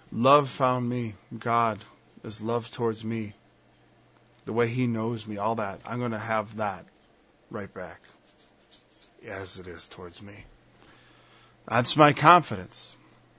Love found me. God is love towards me. The way He knows me, all that. I'm going to have that right back as it is towards me. That's my confidence.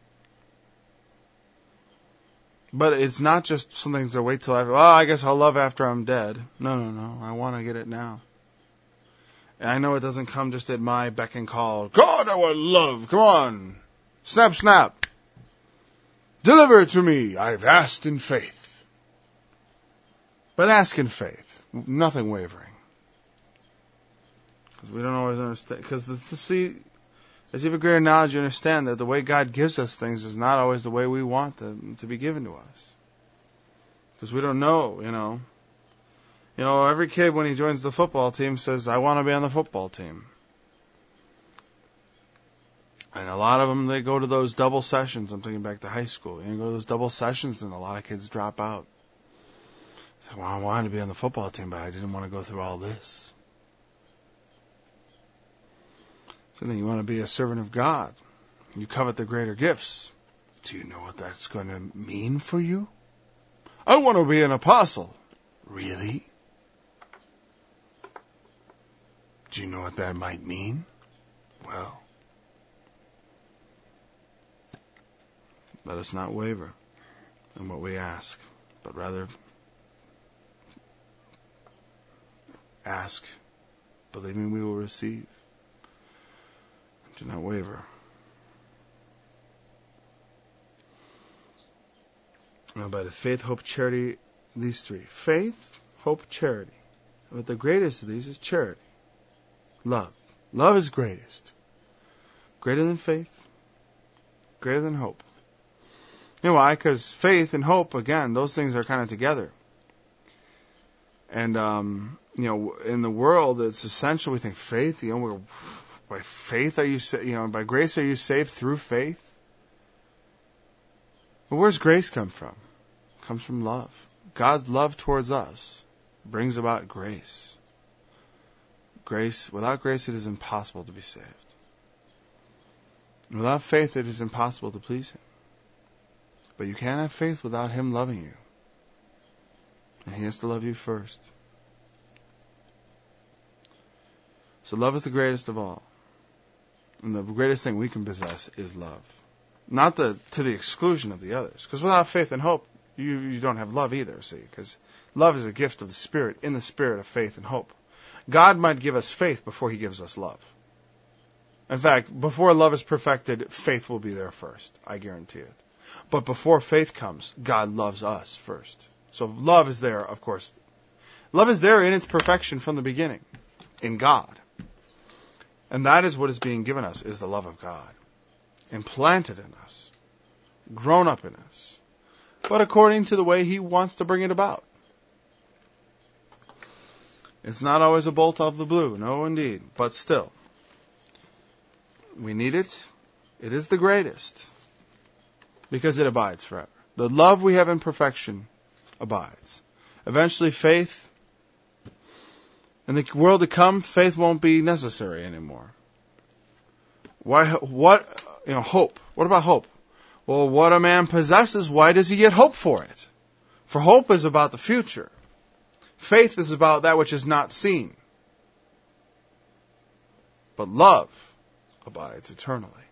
But it's not just something to wait till I guess I'll love after I'm dead. No. I want to get it now. And I know it doesn't come just at my beck and call. God, I want love. Come on. Snap, snap. Deliver it to me. I've asked in faith. But ask in faith. Nothing wavering. Because we don't always understand. Because as you have a greater knowledge, you understand that the way God gives us things is not always the way we want them to be given to us. Because we don't know, You know, every kid when he joins the football team says, I want to be on the football team. And a lot of them, they go to those double sessions. I'm thinking back to high school. You go to those double sessions and a lot of kids drop out. Say, well, I wanted to be on the football team, but I didn't want to go through all this. So then you want to be a servant of God. You covet the greater gifts. Do you know what that's going to mean for you? I want to be an apostle. Really? Do you know what that might mean? Well, let us not waver in what we ask, but rather ask, believing we will receive. Do not waver. Now, by the faith, hope, charity, these three. Faith, hope, charity. But the greatest of these is charity. Love. Love is greatest. Greater than faith. Greater than hope. You know why? Because faith and hope, again, those things are kind of together. And, in the world, it's essential. We think faith, by faith are you, by grace are you saved through faith? Well, where's grace come from? It comes from love. God's love towards us brings about grace. Without grace, it is impossible to be saved. Without faith, it is impossible to please Him. But you can't have faith without Him loving you. And He has to love you first. So love is the greatest of all. And the greatest thing we can possess is love. Not to the exclusion of the others. Because without faith and hope, you don't have love either, see. Because love is a gift of the Spirit, in the spirit of faith and hope. God might give us faith before He gives us love. In fact, before love is perfected, faith will be there first. I guarantee it. But before faith comes, God loves us first. So love is there, of course. Love is there in its perfection from the beginning, in God. And that is what is being given us, is the love of God. Implanted in us. Grown up in us. But according to the way He wants to bring it about. It's not always a bolt out of the blue. No, indeed. But still. We need it. It is the greatest. Because it abides forever. The love we have in perfection abides. Eventually faith, in the world to come, faith won't be necessary anymore. Hope. What about hope? Well, what a man possesses, why does he get hope for it? For hope is about the future. Faith is about that which is not seen. But love abides eternally.